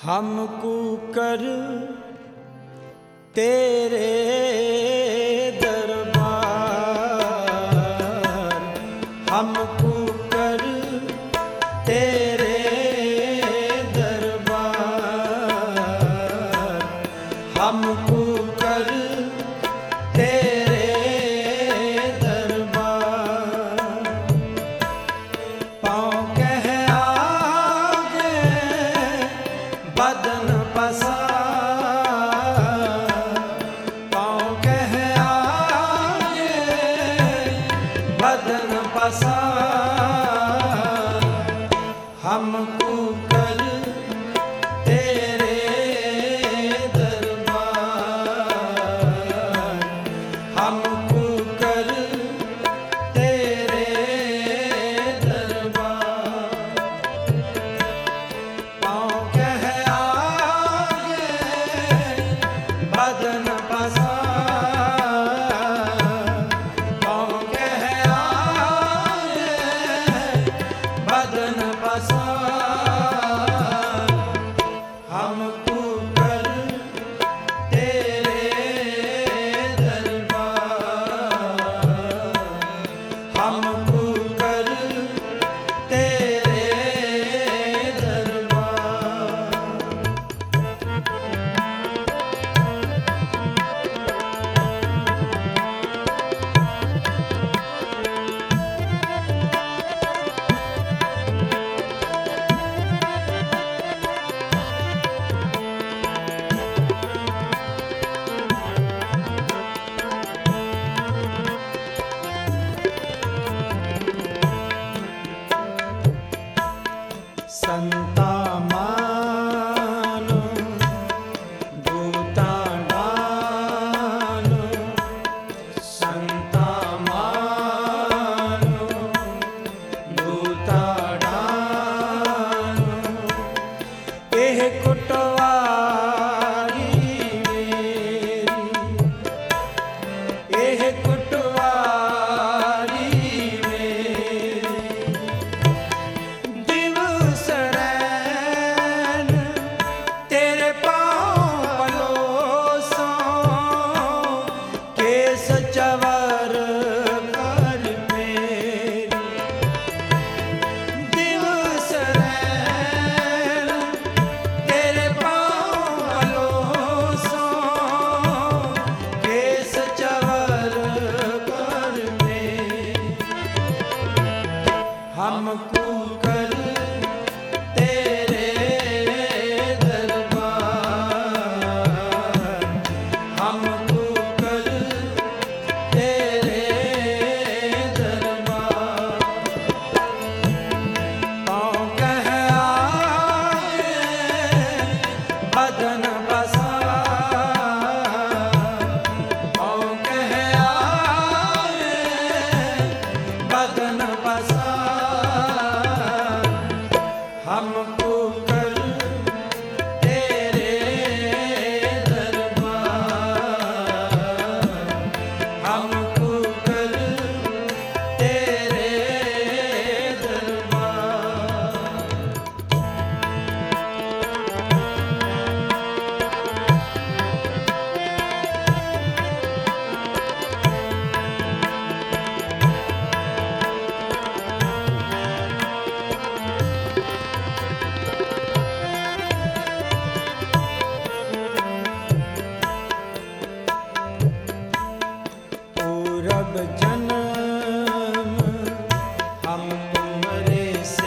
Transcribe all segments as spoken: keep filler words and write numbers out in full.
हमको कर तेरे दरबार, हमको कर तेरे दरबार, हमको कर तेरे दरबार। पाँव कह आगे बदन पसार, पाँव कह आगे बदन पसार, हमको कर तेरे दरबार, हमको कर तेरे दरबार। पाँव कह आगे बदन पसार, पाँव कह आगे बदन पसार, हमको कर तेरे दरबार, हमको कर तेरे दरबार। संता मानो दूता डालो, संता मानो दूता डालो, एह कुटवारी मेरी, एह कुटवारी मेरी, दिवस रैन तेरे पाँव पलोसों, केस चवर कर मेरी, दिवस रैन तेरे पाँव पलोसों, केस चवर कर मेरी, हमको कर तेरे दरबार, हमको कर तेरे दरबार। पाँव कह आगे बदन पसार, पाँव कह आगे बदन पसार, हमको कर तेरे दरबार, हमको कर तेरे दरबार। पूरब जन्म हम तुम्हारे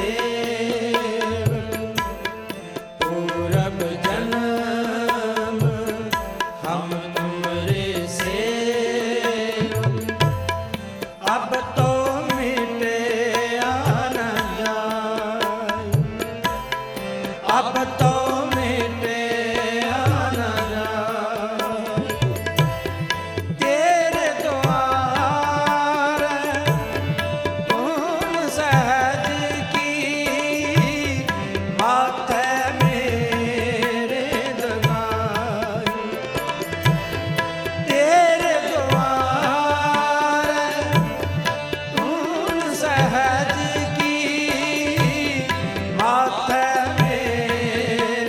सेवक, पूरब जन्म हम तुम्हारे सेवक, अब तो मिटे आना जाए, अब तो मिटे आना जाए, तेरे द्वार तुम सहज की, माथे मेरे दगाई, तेरे द्वार तुम सहज की, माथे मेरे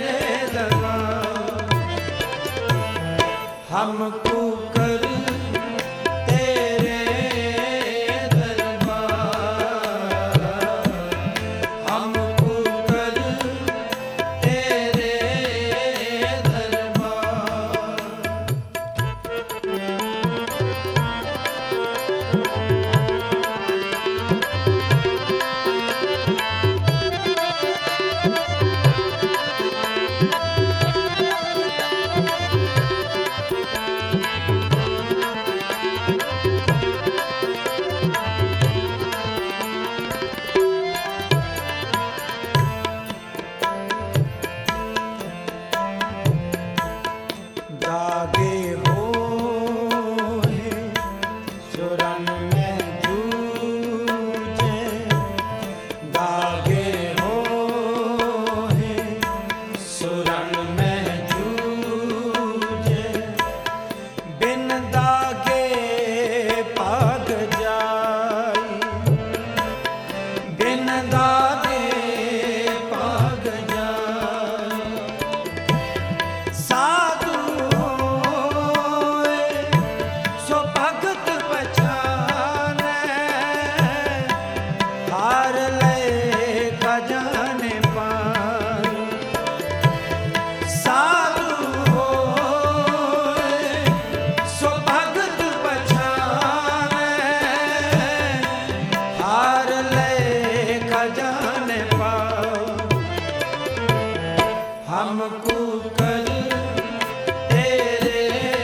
हमको कर तेरे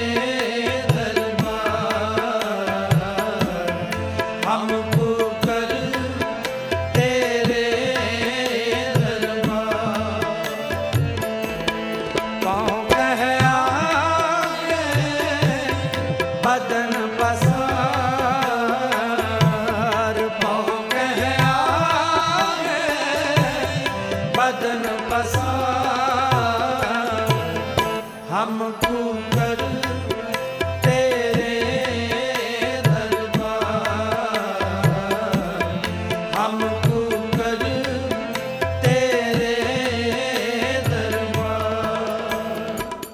दरबार, हमको कर तेरे दरबार। पाँव कह आगे बदन पसार, पाँव कह आगे बदन पसार, हमको कर तेरे दरबार, हमको कर तेरे दरबार।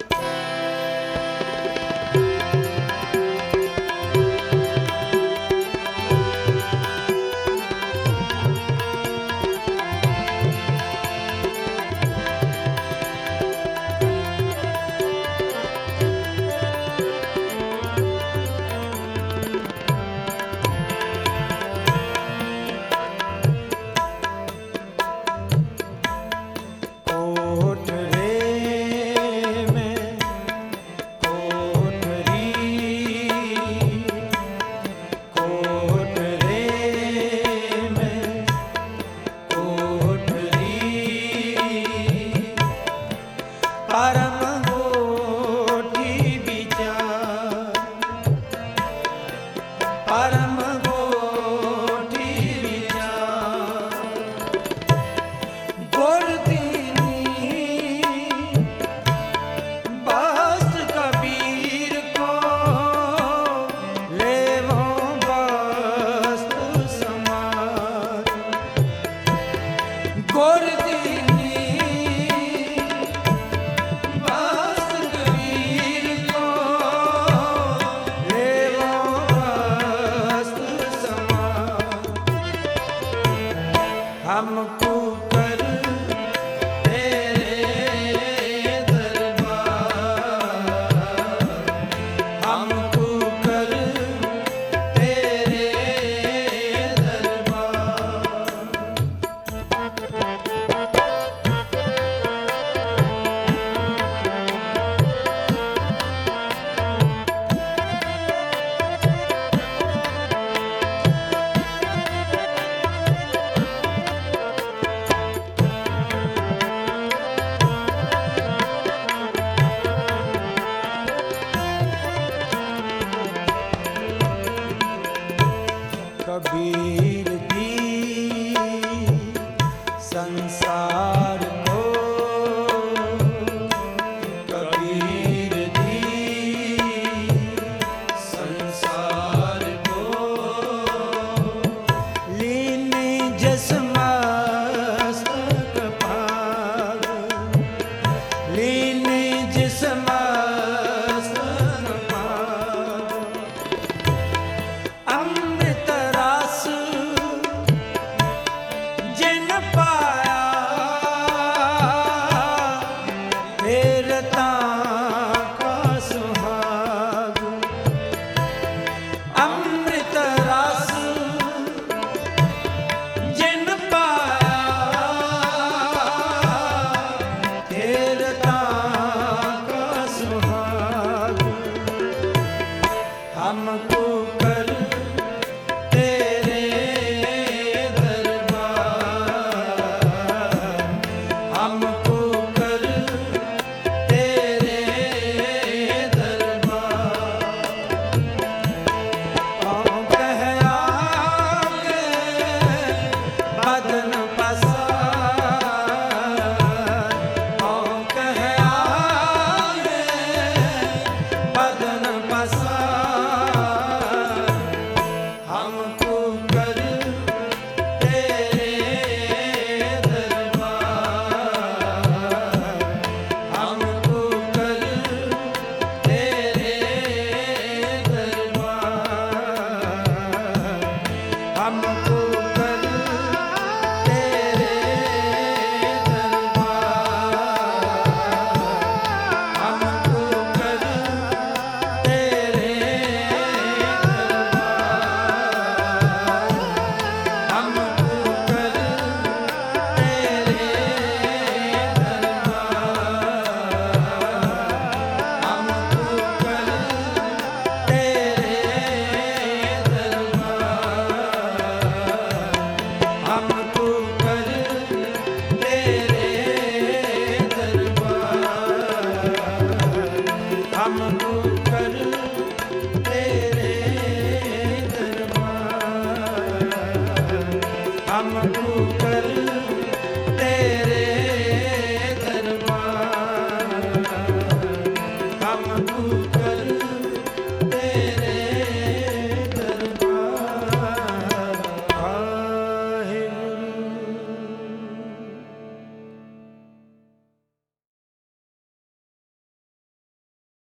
परम गोठी विचार, परम गोठी विचार, गुरदीनी बस कबीर को लेवो वस्तु समार, गुरदीनी बस कबीर को लेवो वस्तु समार, हमको कर तेरे दरबार, हमको कर तेरे दरबार। कबीर दी संसार को, कबीर दी संसार को, लीनी जस मस्तक भाग, ली